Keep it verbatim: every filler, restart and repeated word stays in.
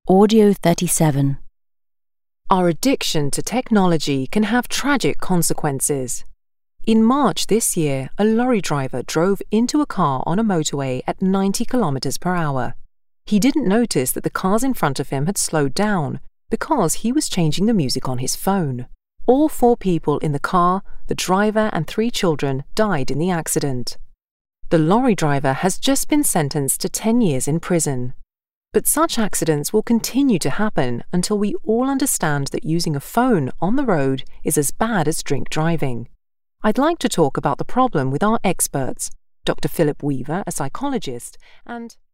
Audio thirty-seven. Our addiction to technology can have tragic consequences. In March this year, a lorry driver drove into a car on a motorway at ninety kilometers per hour. He didn't notice that the cars in front of him had slowed down because he was changing the music on his phone. All four people in the car, the driver and three children, died in the accident. The lorry driver has just been sentenced to ten years in prison. But such accidents will continue to happen until we all understand that using a phone on the road is as bad as drink driving. I'd like to talk about the problem with our experts, Doctor Philip Weaver, a psychologist, and